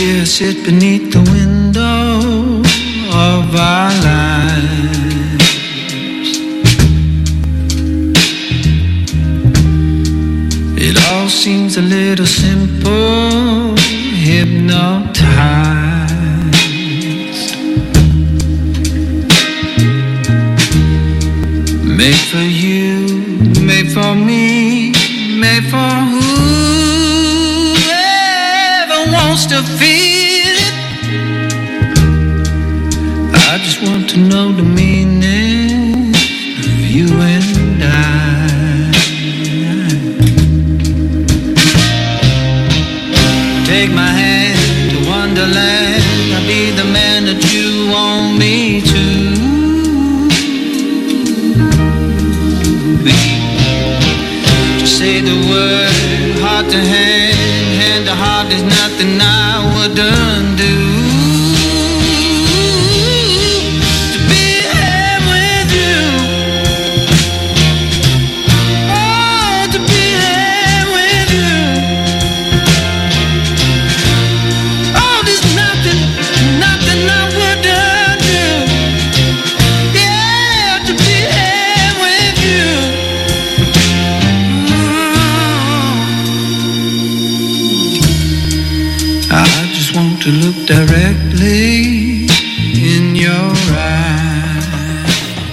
here, sit beneath the window of our lives. It all seems a little simple, hypnotized. Made for you, made for me, made for whoever wants to feel it. I just want to know the meaning of you and I. Take my hand to Wonderland. I'll be the man that you want me to be. Just say the word, heart to hand, hand to heart. There's nothing I would undo. To be here with you. Oh, to be here with you. Oh, there's nothing I would undo. Yeah, to be here with you. I just want to look directly in your eyes.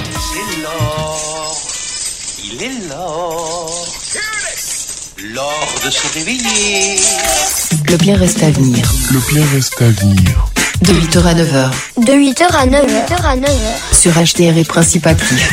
Il est l'or. L'or de se réveiller. Le bien reste à venir. Le bien reste à venir. De 8h à 9h. De 8h à 9h. Sur HDR et Principe Actif.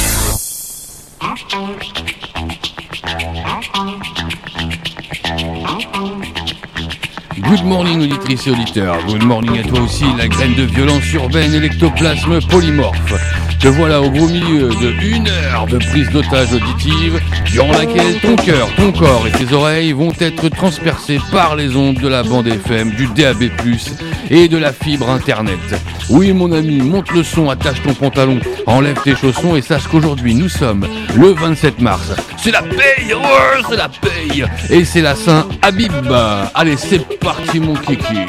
Good morning auditrices et auditeurs, good morning à toi aussi, la graine de violence urbaine et l'ectoplasme polymorphe. Te voilà au beau milieu de 1 heure de prise d'otage auditive, durant laquelle ton cœur, ton corps et tes oreilles vont être transpercés par les ondes de la bande FM, du DAB+, et de la fibre internet. Oui mon ami, monte le son, attache ton pantalon, enlève tes chaussons et sache qu'aujourd'hui nous sommes le 27 mars. C'est la paye, ouais, c'est la paye. Et c'est la Saint-Habib. Allez, c'est parti mon kiki.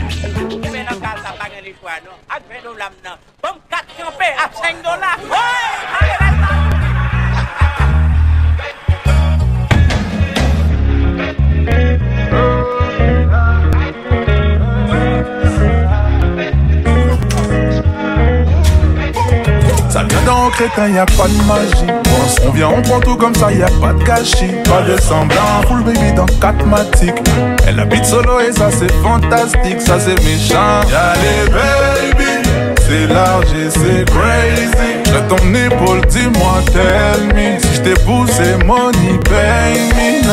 Ça vient d'un crétin, y'a pas de magie. On vient, on prend tout comme ça, y'a pas de gâchis. Pas de semblant, full baby dans 4 matiques. Elle habite solo et ça c'est fantastique, ça c'est méchant. Y'a les baby, c'est large et c'est crazy. J'ai ton épaule, dis-moi, tell me. Si j't'épouse, c'est money, pay me.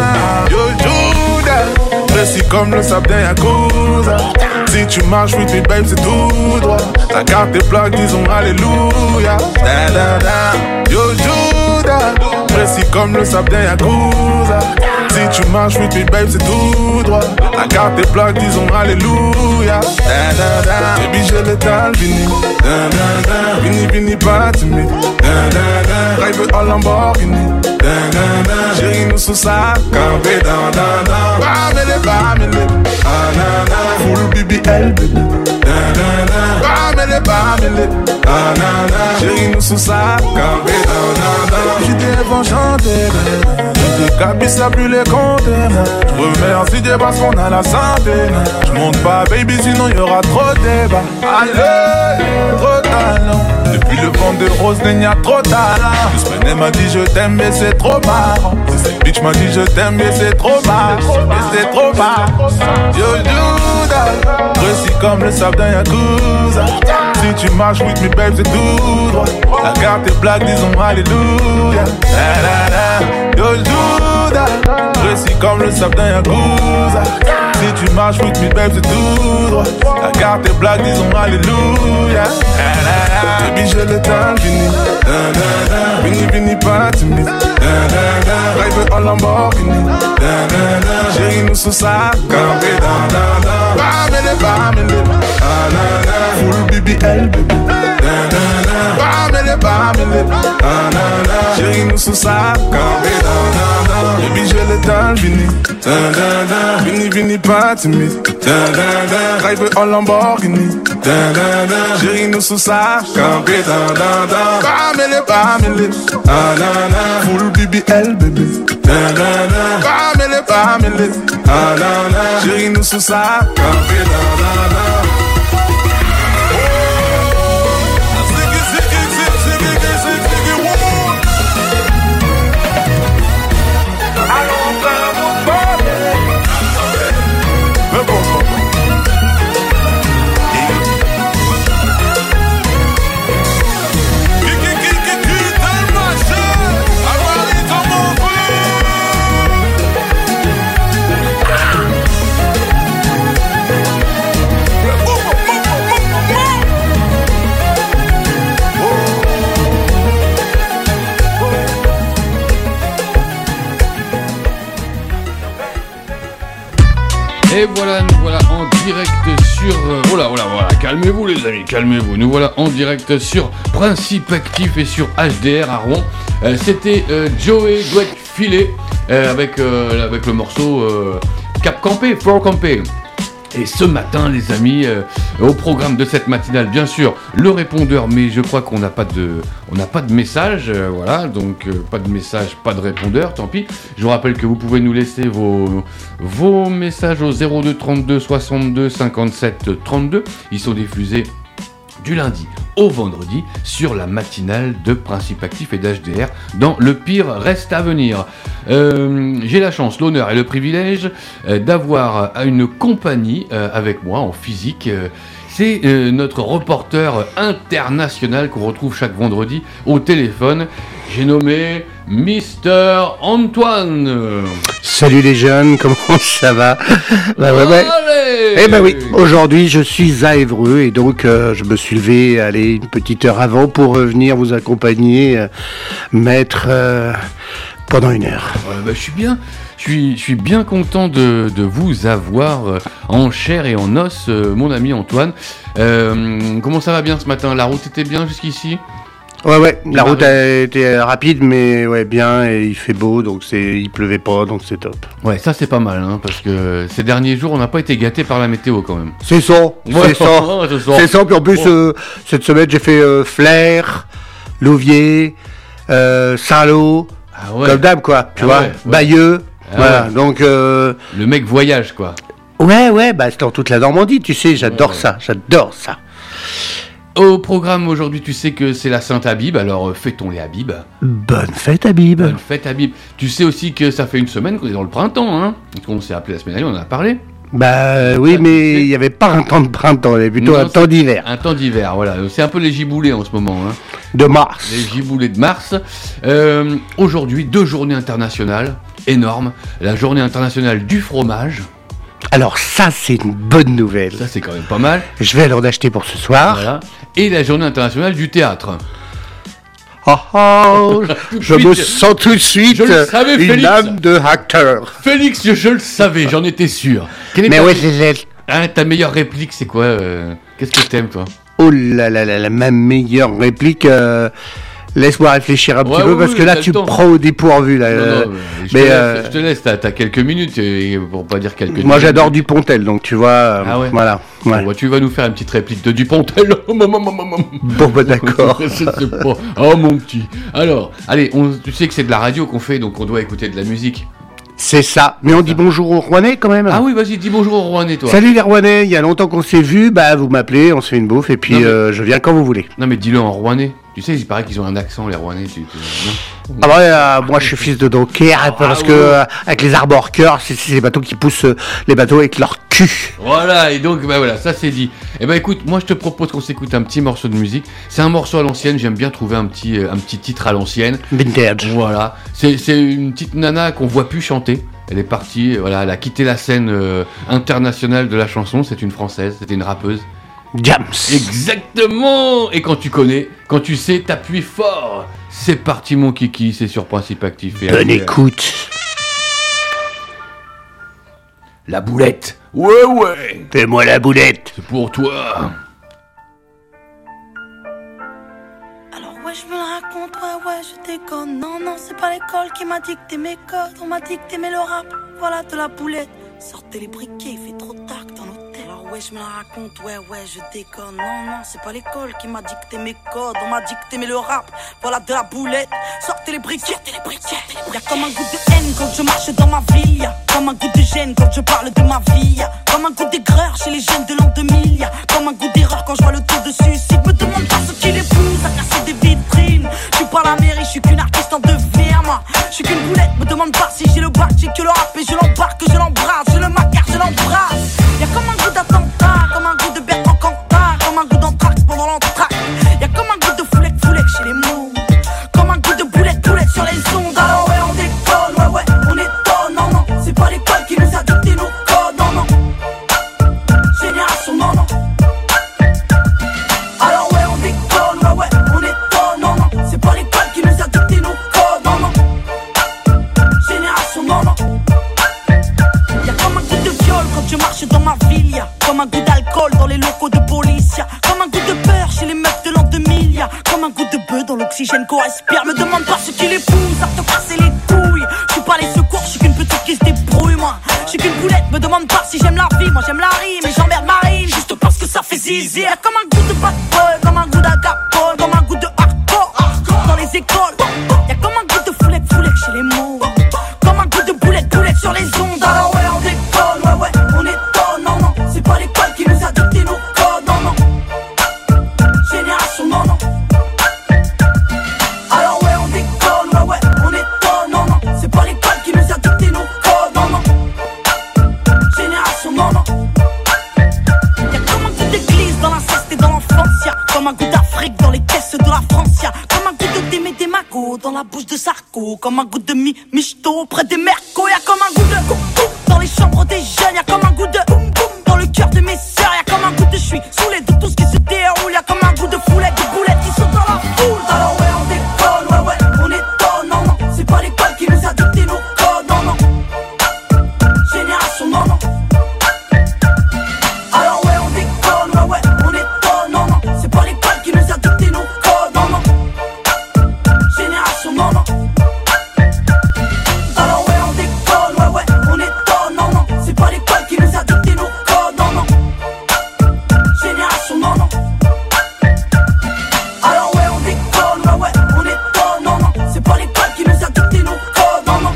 Yo Judas, précis comme le sable d'un Yakuza. Si tu marches with me babe c'est tout droit. Ta carte est plaque disons alléluia. Da da da. Yo Judas, précis comme le sable d'un Yakuza. Si tu marches with me babe c'est tout droit. Ta carte est plaque disons alléluia. Da da da. Baby j'ai l'étal vini. Da da da. Vini vini pas timide. Da da da. Drive en Lamborghini. Da da da. Chérie nous sous sa campé dans da da. Bamele. Ah na na. Full BBL baby. Da da da. Bamele. Ah na na. Chérie nous sous sa campé dans da da. J'étais avant chanter. J'étais cabisse à plus les compter. Remercie Dieu parce qu'on a la santé. J'monte pas baby sinon y'aura trop de débat. Allez, trop talent. Depuis le vent de rose il y a trop de talent. Deux semaines elle m'a dit je t'aime mais c'est trop marrant. Cette bitch m'a dit je t'aime mais c'est trop marrant. Mais c'est trop marrant. Yo Judas, précis comme le sable d'un Yakuza. Si tu marches with me babe c'est tout droit. La carte est black disons alléluia. Da da da. Yo Judas, précis comme le sable d'un Yakuza. Si tu marches with me babe c'est tout droit. La carte est black disons alléluia. Da da da. Baby j'ai le temps fini. Da da da. Vini pas timide. Da da da. Drive en Lamborghini. Da da da. Chérie nous sous sa campé da da da. Bamele. Ah na na. Full BBL baby. Da da da. Bamele. Ah na na. Chérie nous sous sa campé da da da. Baby j'ai le temps fini. Da da da. Vini pas timide. Da Drive en Lamborghini. Chérie, nous sous sa campé. Pamele. Full BBL, bébé. Pamele. Chérie, nous sous sa campé. Et voilà, nous voilà en direct sur... voilà, calmez-vous les amis, calmez-vous. Nous voilà en direct sur Principe Actif et sur HDR à Rouen. C'était Joey Dweck Filet avec le morceau Cap Campé, Fort Campé. Et ce matin, les amis, au programme de cette matinale, bien sûr, le répondeur, mais je crois qu'on n'a pas de message, voilà, donc pas de message, pas de répondeur, tant pis. Je vous rappelle que vous pouvez nous laisser vos messages au 02 32 62 57 32. Ils sont diffusés du lundi au vendredi sur la matinale de Principe Actif et d'HDR dans Le Pire Reste à Venir. J'ai la chance, l'honneur et le privilège d'avoir une compagnie avec moi en physique. C'est notre reporter international qu'on retrouve chaque vendredi au téléphone. J'ai nommé Mister Antoine. Salut les jeunes, comment ça va? Eh ben oui, aujourd'hui je suis à Évreux et donc je me suis levé une petite heure avant pour venir vous accompagner, maître, pendant une heure. Je suis bien content de vous avoir en chair et en os, mon ami Antoine. Comment ça va bien ce matin? La route était bien jusqu'ici? Ouais, la route a été rapide, mais ouais, bien, et il fait beau, donc il pleuvait pas, donc c'est top. Ouais, ça c'est pas mal, hein, parce que ces derniers jours, on n'a pas été gâtés par la météo quand même. C'est ça, puis en plus, cette semaine, j'ai fait Flers, Louviers, Saint-Lô, comme d'hab, quoi, tu vois, Bayeux, voilà, donc... Le mec voyage, quoi. Ouais, c'est dans toute la Normandie, tu sais, j'adore ça. Au programme aujourd'hui, tu sais que c'est la Sainte Habib, alors fêtons les Habib. Bonne fête Habib. Bonne fête Habib. Tu sais aussi que ça fait une semaine qu'on est dans le printemps, hein. On s'est appelé la semaine dernière, on en a parlé. Oui, mais il n'y avait pas un temps de printemps, il y avait plutôt un temps d'hiver. Un temps d'hiver, voilà. C'est un peu les giboulées en ce moment, hein. De mars. Les giboulées de mars. Aujourd'hui, 2 journées internationales, énormes. La journée internationale du fromage. Alors ça, c'est une bonne nouvelle. Ça, c'est quand même pas mal. Je vais aller en acheter pour ce soir. Voilà. Et la journée internationale du théâtre. Je me sens tout de suite une âme de acteur. Félix, je le savais, j'en étais sûr. Mais ouais, c'est... ta meilleure réplique, c'est quoi? Qu'est-ce que t'aimes, toi? Oh là là, ma meilleure réplique... Laisse-moi réfléchir un petit peu, parce que là, tu me prends au dépourvu. Là. Non, je te laisse, t'as quelques minutes, pour pas dire quelques minutes. Moi, j'adore Dupontel, donc tu vois, voilà. Ouais. Bon, tu vas nous faire une petite réplique de Dupontel. Bon, d'accord. Oh, mon petit. Alors, allez, tu sais que c'est de la radio qu'on fait, donc on doit écouter de la musique. C'est ça. Mais on dit bonjour aux Rouennais quand même. Ah oui, vas-y, dis bonjour aux Rouennais, toi. Salut les Rouennais, il y a longtemps qu'on s'est vus, vous m'appelez, on se fait une bouffe et puis je viens quand vous voulez. Non mais dis-le en Rouennais. Tu sais, il paraît qu'ils ont un accent, les Rouennais. Moi je suis fils de Dunkerque parce que avec les arbors-cœurs, c'est les bateaux qui poussent les bateaux avec leur cul. Voilà, et donc voilà, ça c'est dit. Écoute, moi je te propose qu'on s'écoute un petit morceau de musique. C'est un morceau à l'ancienne, j'aime bien trouver un petit titre à l'ancienne. Vintage. Voilà, c'est une petite nana qu'on voit plus chanter. Elle est partie, elle a quitté la scène internationale de la chanson. C'est une Française, c'était une rappeuse. Jams. Exactement. Et quand tu connais, quand tu sais, t'appuies fort. C'est parti mon kiki, c'est sur Principe Actif. Bonne écoute. La boulette. Ouais. Fais-moi la boulette. C'est pour toi. Alors ouais, je me la raconte, ouais, je déconne. Non, c'est pas l'école qui m'a dicté mes codes. On m'a dicté mais le rap, voilà de la boulette. Sortez les briquets, il fait trop tard dans l'hôtel. Alors ouais, je me la raconte, ouais, je déconne. Non, c'est pas l'école qui m'a dicté mes codes. On m'a dicté mais le rap, voilà de la boulette. Sortez les briquets, Y'a comme un goût de haine quand je marche dans ma ville. Y'a comme un goût de gêne quand je parle de ma vie. Y'a comme un goût d'aigreur chez les jeunes de l'an 2000. Y'a comme un goût d'erreur quand je vois le tour de suicide. Me demande pas ce qui les pousse à casser des vitrines. Je suis pas la mairie, je suis qu'une artiste en devenir, moi. Je suis qu'une boulette, me demande pas si j'ai le bac. J'ai que le rap et je l'embarque, je l'embrasse. Je le macar, je l'embrasse. Y'a comme un goût d'attentat, comme un goût de Bertrand Cantat, comme un goût d'anthrax pendant l'entraque. Y'a comme un goût de foulec chez les mots, comme un goût de boulette sur les ondes. Alors ouais, on déconne, ouais, on étonne. Non, c'est pas l'école qui nous a dicté nos codes. Non, génération, non. Alors ouais, on déconne, ouais, on étonne. Non, c'est pas l'école qui nous a dicté nos codes. Non, génération, non. Y'a comme un goût de viol quand je marche dans ma ville. Y'a comme un goût d'alcool dans les locaux de police. Y'a comme un goût de peur chez les meufs de l'an 2000. Y'a comme un goût de bœuf dans l'oxygène qu'on respire. Me demande pas ce qui les pousse à te casser les couilles. Je suis pas les secours, je suis qu'une petite qui se débrouille, moi. Je suis qu'une boulette, me demande pas si j'aime la vie. Moi j'aime la rime et j'emmerde ma rime juste parce que ça fait zizi. Y'a comme un goût de bad boy, comme un goût d'agapol, comme un goût de hardcore dans les écoles. Y'a comme un goût de foulec chez les mots, comme un goût de boulette sur les ondes. Alors ouais, on déconne, ouais, on étonne. Non, c'est pas l'école qui nous a dicté nos codes. Non, génération, non. Alors ouais, on déconne, ouais, on étonne. Non, c'est pas l'école qui nous a dicté nos codes. Non, génération, non. Y'a comme un goût d'église dans l'inceste et dans l'enfance. Y'a comme un goût d'Afrique dans les caisses de la France. Y'a comme un goût de Démé des Magots dans la bouche de Sarko. Comme un goût de Michto près des Mercos. Y'a comme un goût de coucou dans les chambres des jeunes. Y'a comme un goût de boum boum dans le cœur de mes sœurs. Y'a comme un goût de je suis saoulé de tout ce qui se déroule. Y'a comme un goût de foulette, de boulettes qui sont dans la foule. Alors ouais, on déconne, ouais, on étonne. Non, c'est pas l'école qui nous a dicté nos codes. Non, génération, non. Alors ouais, on déconne, ouais, on étonne. Non, c'est pas l'école qui nous a dicté nos codes. Non, génération, non. Alors ouais, on déconne, ouais, on étonne. Non, c'est pas l'école qui nous a dicté nos codes. Non, génération, non. Alors ouais, on déconne, ouais, on étonne. Non, c'est pas l'école qui nous a dicté nos codes. Non,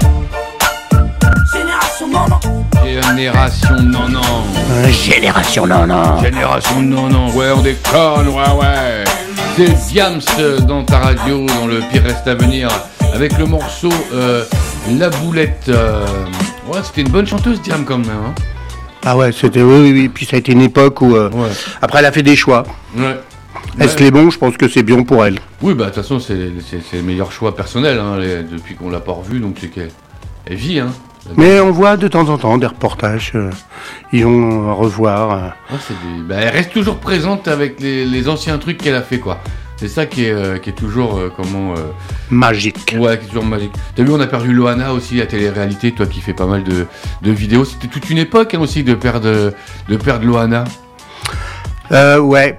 génération, non. Génération, non. Génération, non. Génération, non. Ouais, on déconne, ouais. C'est Diams dans ta radio, dans le Pire reste à venir, avec le morceau La Boulette. Ouais, c'était une bonne chanteuse, Diams, quand même. Hein. Ah ouais, c'était oui. Puis ça a été une époque où après elle a fait des choix. Ouais. Est-ce que les bons? Je pense que c'est bien pour elle. Oui, bah de toute façon c'est le meilleur choix personnel hein, depuis qu'on l'a pas revu, donc c'est qu'elle vit. Hein. Mais on voit de temps en temps des reportages, ils vont revoir. Elle reste toujours présente avec les anciens trucs qu'elle a fait, quoi. C'est ça qui est toujours magique. Ouais, qui est toujours magique. T'as vu, on a perdu Loana aussi, la télé-réalité, toi qui fais pas mal de vidéos. C'était toute une époque hein, aussi de perdre Loana. Ouais.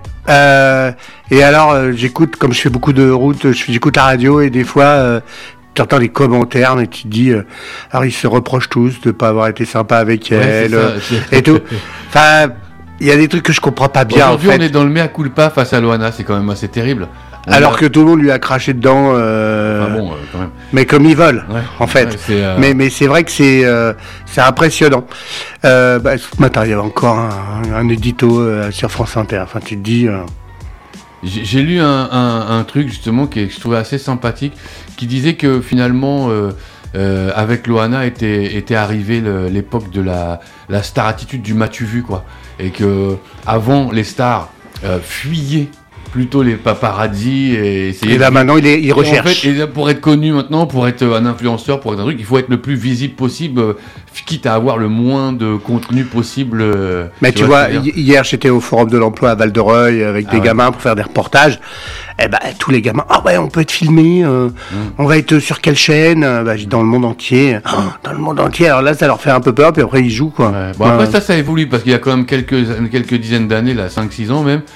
Et alors, j'écoute, comme je fais beaucoup de routes, j'écoute la radio et des fois, tu entends les commentaires et tu te dis, alors ils se reprochent tous de pas avoir été sympa avec elle et tout. Enfin, il y a des trucs que je comprends pas bien. Aujourd'hui, en fait. on est dans le mea culpa face à Loana, c'est quand même assez terrible. Alors que tout le monde lui a craché dedans. Quand même. Mais comme ils veulent, en fait. Ouais, mais c'est vrai que c'est impressionnant. Ce matin, il y avait encore un édito sur France Inter. Enfin, tu te dis. J'ai lu un truc justement que je trouvais assez sympathique, qui disait que finalement, avec Loana était arrivée l'époque de la star attitude du m'as-tu vu, quoi, et que avant les stars fuyaient plutôt les paparazzi et là maintenant il recherche. En fait, et pour être connu maintenant, pour être un influenceur, pour être un truc, il faut être le plus visible possible, quitte à avoir le moins de contenu possible. Mais tu vois, hier j'étais au Forum de l'Emploi à Val-de-Reuil avec des gamins pour faire des reportages. Eh ben tous les gamins, on peut être filmé, on va être sur quelle chaîne? Dans le monde entier. Dans le monde entier. Alors là ça leur fait un peu peur, puis après ils jouent, quoi. Ouais. Bon après ça évolue parce qu'il y a quand même quelques dizaines d'années, là 5-6 ans même.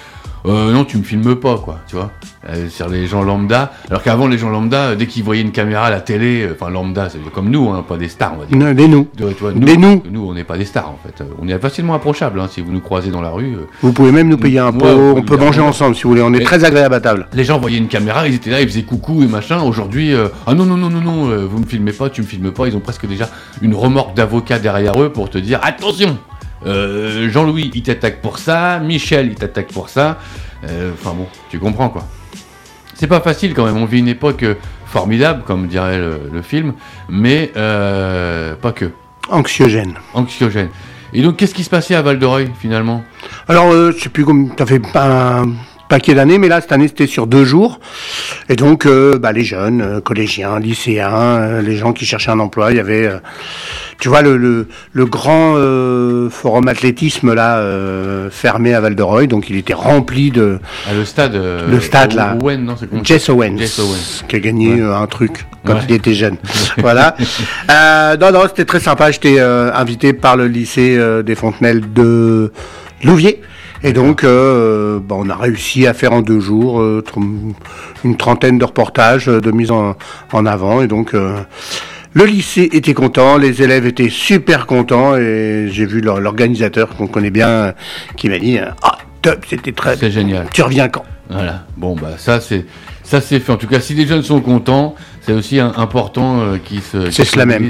non, tu me filmes pas, quoi, tu vois. Sur les gens lambda, alors qu'avant les gens lambda, dès qu'ils voyaient une caméra à la télé, enfin lambda, c'est comme nous, hein, pas des stars, on va dire. Non, des nous. Nous, on n'est pas des stars en fait. On est facilement approchables, hein, si vous nous croisez dans la rue. Vous pouvez même nous payer un pot, on peut manger ensemble si vous voulez, on est très agréable à table. Les gens voyaient une caméra, ils étaient là, ils faisaient coucou et machin. Aujourd'hui, ah non, vous me filmez pas, tu me filmes pas. Ils ont presque déjà une remorque d'avocats derrière eux pour te dire attention. Jean-Louis, il t'attaque pour ça. Michel, il t'attaque pour ça. Enfin bon, tu comprends quoi. C'est pas facile quand même. On vit une époque formidable, comme dirait le film, mais pas que. Anxiogène. Et donc, qu'est-ce qui se passait à Val-de-Reuil finalement ? Alors, je sais plus comme t'as fait un paquet d'années, mais là cette année c'était sur 2 jours. Et donc, les jeunes, collégiens, lycéens, les gens qui cherchaient un emploi, il y avait, tu vois, le grand forum athlétisme là fermé à Val-de-Reuil, donc il était rempli de. Le stade là. Owen, non, c'est Jess Owens, qui a gagné un truc quand il était jeune. Voilà. Non, c'était très sympa. J'étais invité par le lycée des Fontenelles de Louviers. Et donc, on a réussi à faire en 2 jours une trentaine de reportages de mise en avant. Et donc, le lycée était content, les élèves étaient super contents. Et j'ai vu l'organisateur qu'on connaît bien qui m'a dit top, c'était très... C'est génial. Tu reviens quand ? Voilà. Bon, ça c'est fait. En tout cas, si les jeunes sont contents, c'est aussi important qu'ils se... C'est cela même.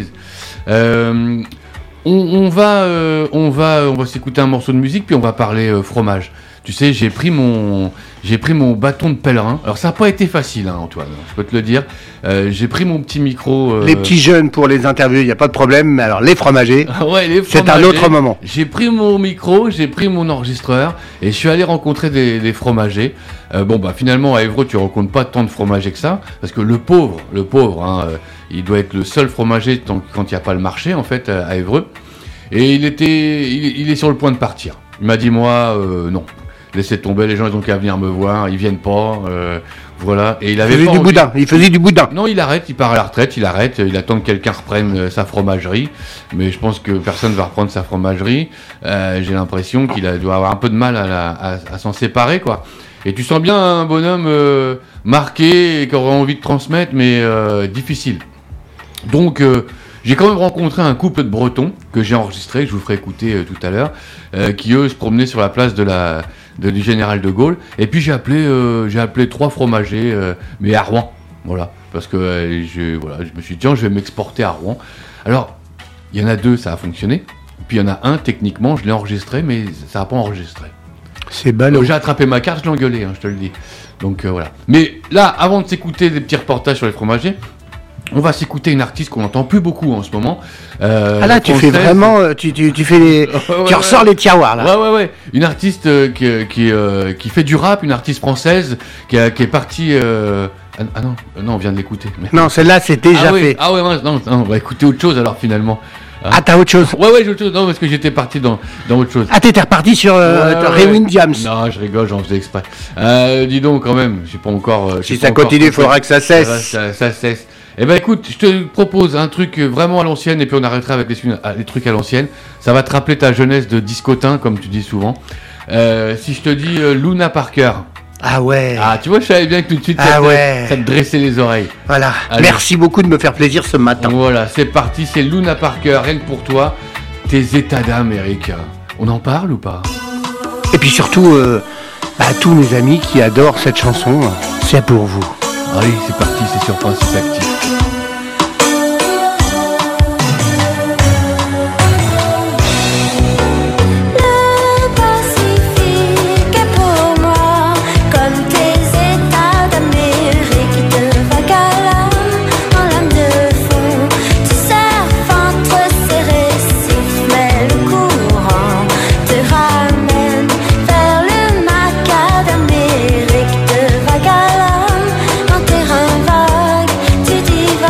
On va s'écouter un morceau de musique, puis on va parler fromage. Tu sais, j'ai pris mon bâton de pèlerin. Alors ça n'a pas été facile, hein, Antoine, je peux te le dire. J'ai pris mon petit micro. Les petits jeunes pour les interviews, il n'y a pas de problème. Mais alors les fromagers, c'est un autre moment. J'ai pris mon micro, j'ai pris mon enregistreur et je suis allé rencontrer des fromagers. Finalement à Évreux, tu rencontres pas tant de fromagers que ça, parce que le pauvre, il doit être le seul fromager quand il n'y a pas le marché en fait à Évreux. Et il est sur le point de partir. Il m'a dit moi non. Laissez tomber, les gens ils ont qu'à venir me voir, ils viennent pas, voilà. Et il faisait du boudin. Non, il arrête, il part à la retraite, il attend que quelqu'un reprenne sa fromagerie, mais je pense que personne va reprendre sa fromagerie. J'ai l'impression qu'il doit avoir un peu de mal à s'en séparer, quoi. Et tu sens bien un bonhomme marqué et qui aurait envie de transmettre, mais difficile. Donc j'ai quand même rencontré un couple de Bretons que j'ai enregistré, que je vous ferai écouter tout à l'heure, qui eux se promenaient sur la place du Général de Gaulle. Et puis j'ai appelé 3 fromagers, mais à Rouen, voilà, parce que je me suis dit tiens, je vais m'exporter à Rouen. Alors il y en a 2, ça a fonctionné. Puis il y en a un, techniquement, je l'ai enregistré, mais ça n'a pas enregistré. C'est ballot. J'ai attrapé ma carte, je l'ai engueulé, je te le dis. Donc voilà. Mais là, avant de s'écouter des petits reportages sur les fromagers, on va s'écouter une artiste qu'on n'entend plus beaucoup en ce moment. Là, tu fais vraiment, tu fais les, tu ressors les tiroirs là. Ouais. Une artiste qui fait du rap, une artiste française qui est partie. Non, on vient de l'écouter. Mais... Non, celle-là, c'est déjà fait. Ah ouais, non, on va écouter autre chose alors finalement. Ah, t'as autre chose? Ouais, j'ai autre chose. Non, parce que j'étais parti dans autre chose. Ah, t'étais reparti sur Rewind Diams. Non, je rigole, j'en faisais exprès. Dis donc, quand même, j'ai pas encore. Si ça continue, il faudra que ça cesse. Ça cesse. Eh ben écoute, je te propose un truc vraiment à l'ancienne et puis on arrêtera avec les trucs à l'ancienne. Ça va te rappeler ta jeunesse de discotin, comme tu dis souvent. Si je te dis Luna Parker. Ah ouais. Ah, tu vois, je savais bien que tout de suite ça te dressait les oreilles. Voilà. Allez. Merci beaucoup de me faire plaisir ce matin. Voilà, c'est parti, c'est Luna Parker, rien que pour toi. Tes états d'âme, Eric. On en parle ou pas? Et puis surtout, à tous mes amis qui adorent cette chanson, c'est pour vous. Allez, c'est parti, c'est sur Principe Actif. Divine.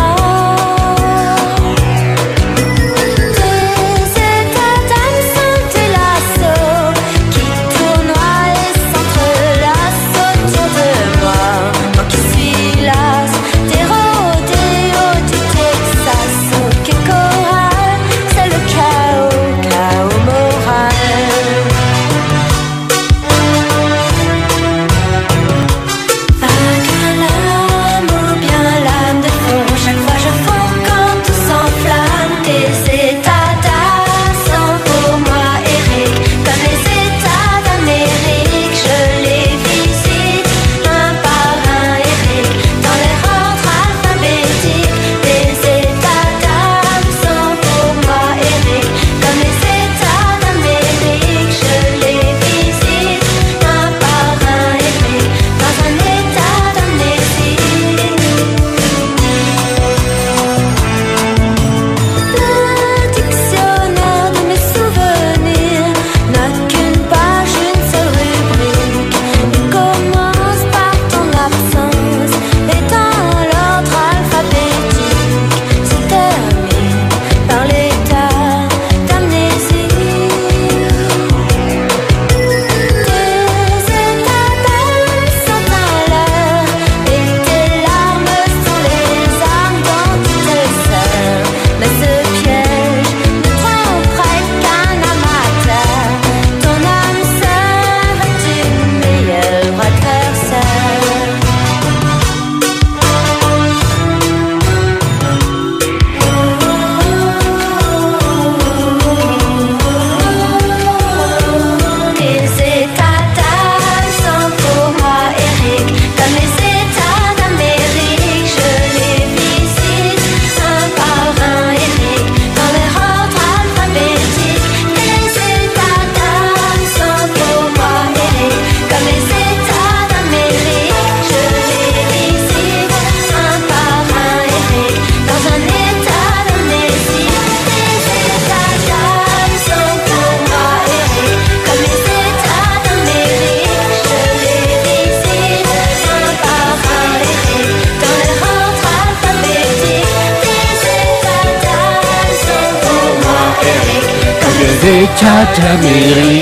l'état d'Amérique.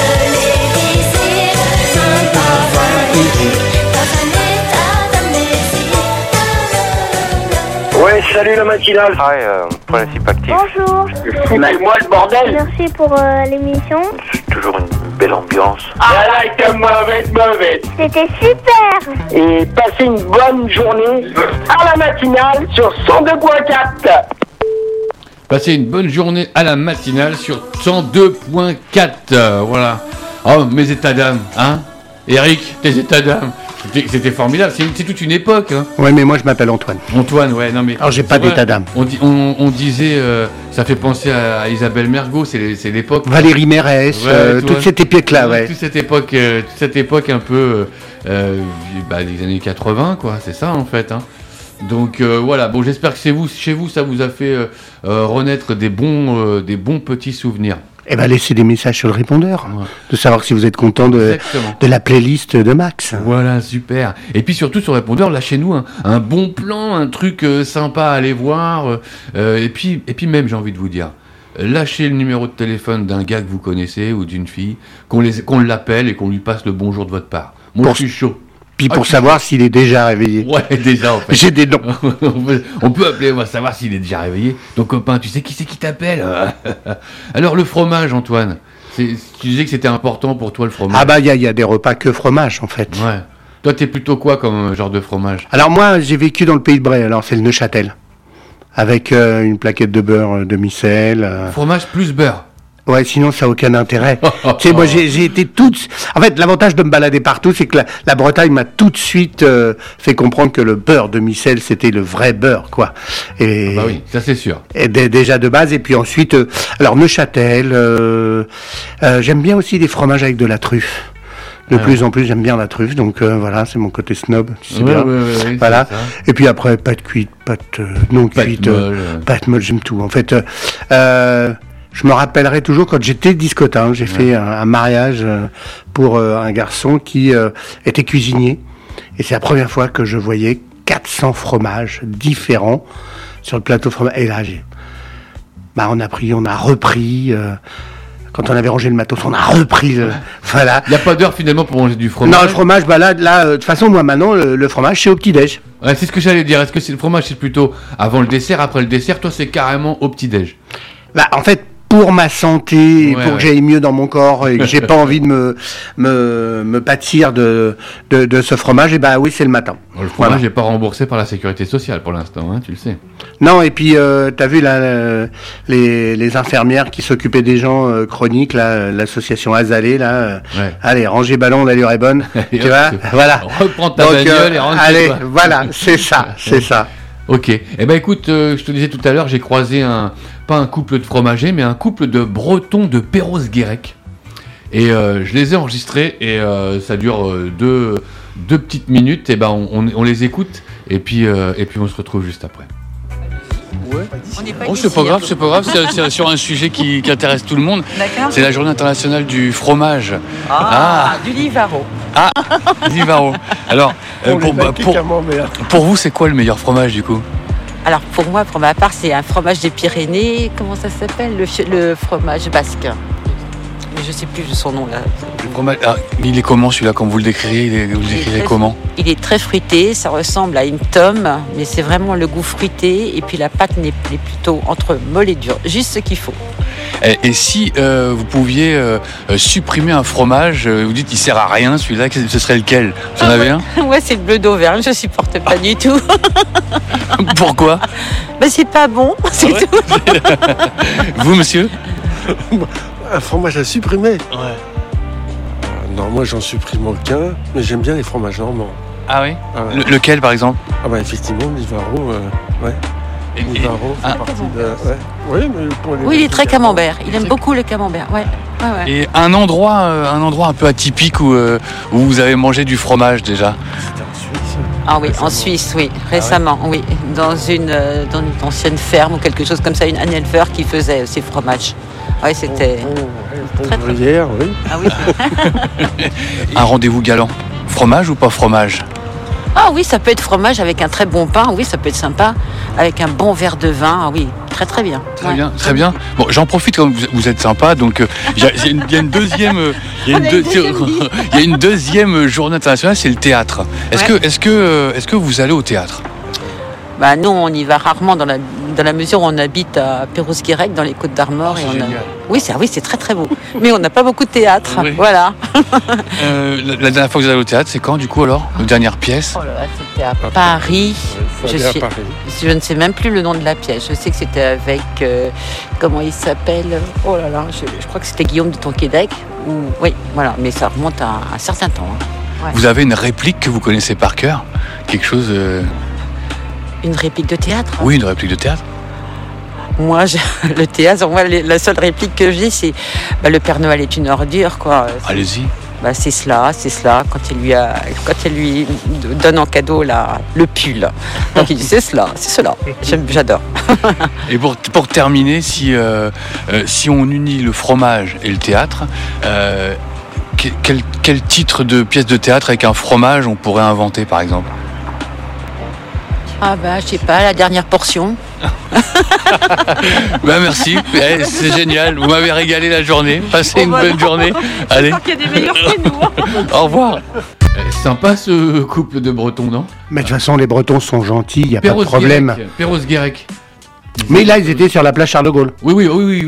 Ouais, salut la matinale. Principe actif. Bonjour. Moi le bordel. Merci pour l'émission. C'est toujours une belle ambiance. Ah là, t'es mauvaise. C'était super. Et passez une bonne journée à la matinale sur 102.4. Passez une bonne journée à la matinale sur 102.4. Voilà. Oh, mes états d'âme, hein Eric, tes états d'âme. C'était formidable, c'est toute une époque. Hein. Ouais, mais moi je m'appelle Antoine. Antoine, ouais, non mais. Alors j'ai pas d'état d'âme. On disait, ça fait penser à Isabelle Mergo, c'est l'époque. Valérie Mérès, toute cette époque-là, ouais. Toute cette époque un peu des années 80, quoi, c'est ça en fait. Hein. Donc voilà, bon, j'espère que chez vous, ça vous a fait renaître des bons petits souvenirs. Eh ben, laissez des messages sur le répondeur, de savoir si vous êtes content de la playlist de Max. Voilà, super. Et puis surtout sur le répondeur, lâchez-nous un bon plan, un truc sympa à aller voir. Et puis même, j'ai envie de vous dire, lâchez le numéro de téléphone d'un gars que vous connaissez ou d'une fille, qu'on l'appelle et qu'on lui passe le bonjour de votre part. Moi, je suis chaud. Puis pour savoir s'il est déjà réveillé. Ouais, déjà en fait. J'ai des noms. On peut appeler, on va savoir s'il est déjà réveillé. Ton copain, tu sais qui c'est qui t'appelle? Alors le fromage, Antoine. Tu disais que c'était important pour toi le fromage. Ah bah il y a des repas que fromage en fait. Ouais. Toi t'es plutôt quoi comme genre de fromage? Alors moi j'ai vécu dans le Pays de Bray, alors c'est le Neuchâtel. Avec une plaquette de beurre demi-sel. Fromage plus beurre. Ouais, sinon ça n'a aucun intérêt. Tu sais, moi j'ai été En fait, l'avantage de me balader partout, c'est que la Bretagne m'a tout de suite fait comprendre que le beurre demi-sel, c'était le vrai beurre, quoi. Et bah oui, ça c'est sûr. Et déjà de base, et puis ensuite, alors Neuchâtel, j'aime bien aussi les fromages avec de la truffe. De plus en plus, j'aime bien la truffe, donc voilà, c'est mon côté snob, tu sais bien. Ouais, voilà. Et puis après, pâte cuite, pâte non cuite, pâte molle, j'aime tout. En fait, je me rappellerai toujours quand j'étais discotin, j'ai fait un mariage pour un garçon qui était cuisinier. Et c'est la première fois que je voyais 400 fromages différents sur le plateau fromage. Et là, on a repris. Quand on avait rangé le matos, on a repris. Voilà. Il n'y a pas d'heure finalement pour manger du fromage. Non, le fromage, de toute façon, moi maintenant, le fromage, c'est au petit-déj. Ouais, c'est ce que j'allais dire. Est-ce que le fromage, c'est plutôt avant le dessert, après le dessert? Toi, c'est carrément au petit-déj. En fait, pour ma santé, pour que j'aille mieux dans mon corps et que j'ai pas envie de me pâtir de ce fromage, et oui, c'est le matin. Le fromage n'est pas remboursé par la sécurité sociale pour l'instant, hein, tu le sais. Non, et puis t'as vu là les infirmières qui s'occupaient des gens chroniques, là, l'association Azalée, là. Allez, rangez ballon, l'allure est bonne. Tu vois, voilà. Reprends ta bagnole et rentre. Allez, voilà, c'est ça. Ok. Eh ben écoute, je te disais tout à l'heure, j'ai croisé pas un couple de fromagers, mais un couple de Bretons de Perros-Guirec. Et je les ai enregistrés et ça dure deux petites minutes. Et on les écoute et puis on se retrouve juste après. Ouais. C'est pas grave, c'est sur un sujet qui intéresse tout le monde. D'accord. C'est la journée internationale du fromage. Du Livaro. Livaro. Alors, pour vous, c'est quoi le meilleur fromage du coup? Alors pour moi, pour ma part, c'est un fromage des Pyrénées. Comment ça s'appelle? Le fromage basque. Mais je sais plus son nom là. Le fromage, il est comment celui-là quand vous le décrivez? Vous le décrivez comment? Il est très fruité, ça ressemble à une tome, mais c'est vraiment le goût fruité. Et puis la pâte est plutôt entre molle et dure, juste ce qu'il faut. Et si vous pouviez supprimer un fromage, vous dites il sert à rien celui-là, ce serait lequel? Vous en avez un? Ouais, c'est le bleu d'Auvergne, je supporte pas du tout. Pourquoi? C'est pas bon, c'est tout. Vous, monsieur? Un fromage à supprimer? Ouais. Non, moi j'en supprime aucun, mais j'aime bien les fromages normands. Ah oui? Lequel par exemple? Effectivement, Livaro, ouais. Livaro, c'est parti de... Ouais. Oui, il est très camembert. Il aime beaucoup le camembert. Ouais. Et un endroit un peu atypique où vous avez mangé du fromage déjà? C'était en Suisse. Ah oui, en Suisse, oui, récemment, oui. Dans une ancienne ferme ou quelque chose comme ça, un éleveur qui faisait ses fromages. Oui, c'était très ouvrière, oui. Ah oui. Un rendez-vous galant. Fromage ou pas fromage? Ah oui, ça peut être fromage avec un très bon pain, oui, ça peut être sympa, avec un bon verre de vin, ah oui, très très bien. Très bien, très bien. Bon, j'en profite comme vous êtes sympa, donc il y a une deuxième, il y a une deuxième journée internationale, c'est le théâtre. Est-ce que vous allez au théâtre? Bah nous, on y va rarement dans la mesure où on habite à Perros-Guirec, dans les Côtes-d'Armor. Oh, c'est génial. Oui, c'est très très beau. Mais on n'a pas beaucoup de théâtre, oui. Voilà. La dernière fois que vous allez au théâtre, c'est quand du coup alors? La dernière pièce? Oh là là, c'était à Paris. Je ne sais même plus le nom de la pièce. Je sais que c'était avec, comment il s'appelle? Oh là là, je crois que c'était Guillaume de Tonquédec. Oui, voilà, mais ça remonte à un certain temps. Hein. Ouais. Vous avez une réplique que vous connaissez par cœur? Quelque chose... Une réplique de théâtre? Oui, une réplique de théâtre. Moi, le théâtre, la seule réplique que j'ai, c'est le Père Noël est une ordure, quoi. Allez-y. C'est cela, quand elle lui donne en cadeau le pull. Donc il dit c'est cela. J'adore. Et pour terminer, si on unit le fromage et le théâtre, quel titre de pièce de théâtre avec un fromage on pourrait inventer par exemple? Je sais pas, la dernière portion. Merci, c'est génial, vous m'avez régalé la journée, passez une bonne journée. Allez. Je qu'il y a des meilleurs que nous. Au revoir. Sympa ce couple de Bretons, non? Mais de toute façon, les Bretons sont gentils, il n'y a pas de problème. Perros-Guirec. Mais là, ils étaient sur la plage Charles de Gaulle. Oui,